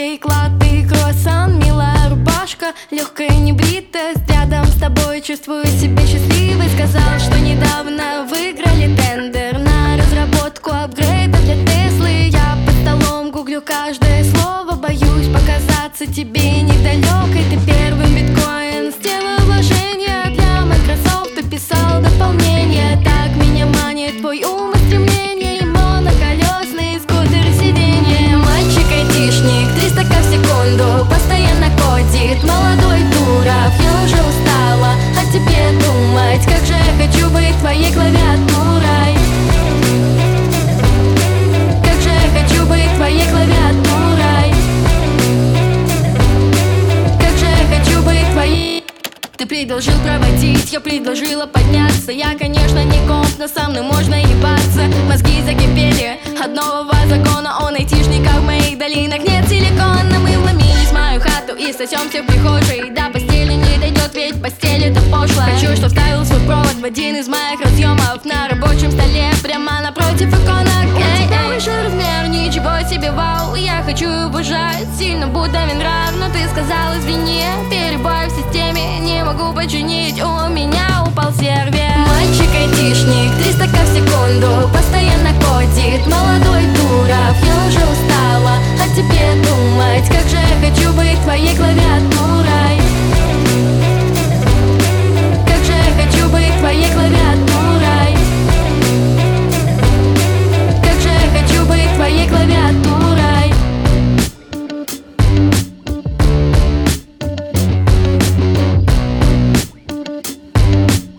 шейк, латте, круассан, милая рубашка, легкая небритая. Рядом с тобой чувствую себя счастливой. Сказал, что недавно выиграли тендер на разработку апгрейда для Теслы. Я под столом гуглю каждое слово, боюсь показаться тебе недалекой. Ты первым биткоин сделал вложение для Microsoft, описал дополнение. Так меня манит твой ум и стремление, и моноколесные скутеры сиденья. Мальчик-айтишник, 300 в секунду, постоянно кодит. Молодой дурак, я уже устала о тебе думать. Как же я хочу быть твоей клавиатурой. Как же я хочу быть твоей клавиатурой. Как же я хочу быть твоей. Ты предложил проводить, я предложила подняться. Я, конечно, не комп, но со мной можно ебаться. Мозги закипели от нового закона. Он айтишника в моих долинах нет силикона. Мы вломились в мою хату и сосемся в прихожей. До постели не дойдет, ведь постель это пошло. Хочу, чтоб вставил свой провод в один из моих разъемов на рабочем столе, прямо напротив иконок. Эй, большой размер, ничего себе, вау. Я хочу его сжать, сильно будто нрав. Но ты сказал, извини, перебой в системе, не могу починить, у меня упал сервер. Мальчик-айтишник, 300 в секунду, постоянно кодит. Молодой дурак, я уже устала о тебе думать. Как